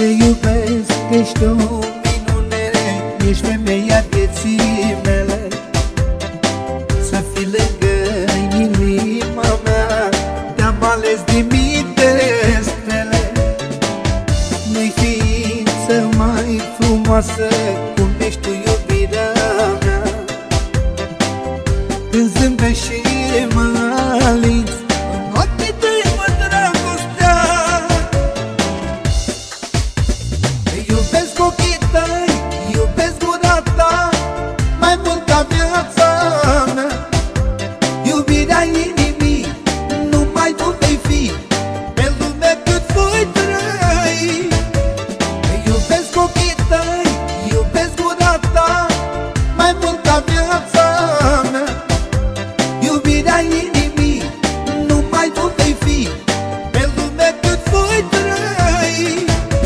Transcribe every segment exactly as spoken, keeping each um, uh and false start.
Te iubesc, ești o minune, ești femeia vieții mele. Să fii lângă inima mea, te-am ales din mii de stele. Nu-i ființă mai frumoasă cum ești tu, iubirea mea. Când zâmbești și mă alinți, în ochii tăi mă dragostea. Iubesc ochii tăi, iubesc gura ta, mai mult ca viața mea. Iubirea inimii, numai tu vei fi pe lume cât voi trăi. Iubesc ochii tăi, iubesc gura ta, mai mult ca viața mea. Iubirea inimii, numai tu vei fi pe lume cât voi trăi.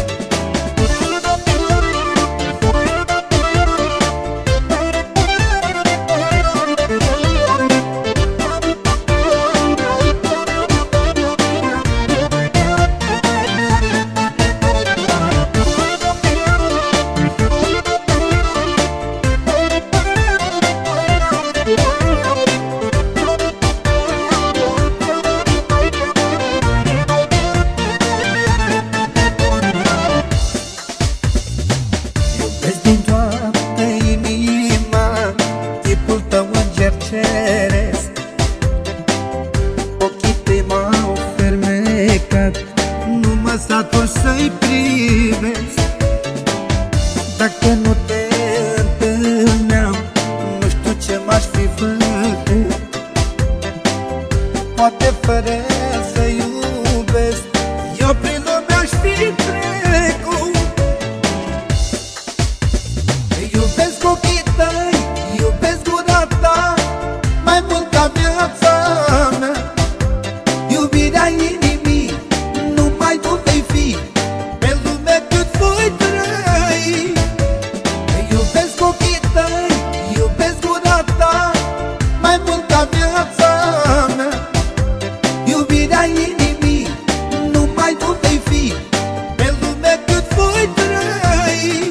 Din toată inima, chipul tău înger ceresc. Ochii tăi m-au fermecat, nu mă satur să-i privesc. Dacă nu te întâlneam, nu știu ce m-aș fi făcut. Poate fără să iubesc, eu prin lume aș fi trecut. Iubesc ochii tăi, iubesc gura ta, mai mult ca viața mea. Iubirea inimii, numai tu vei fi pe lume cât voi trăi. Iubesc ochii tăi, iubesc gura ta, mai mult ca viața mea. Iubirea inimii, numai tu vei fi pe lume cât voi trăi.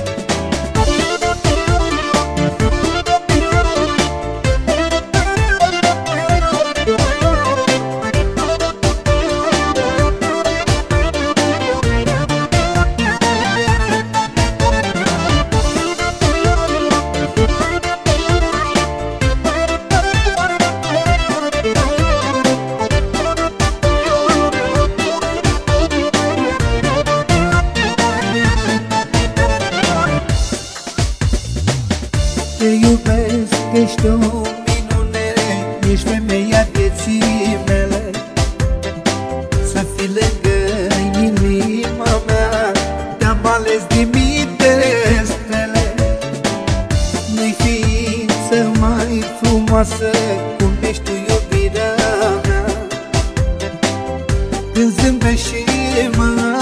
Te iubesc, ești o minune, ești femeia vieții mele. Să fii lângă inima mea, te-am ales din mii de stele. Nu-i ființă mai frumoasă cum ești tu, iubirea mea. Când zâmbești și mă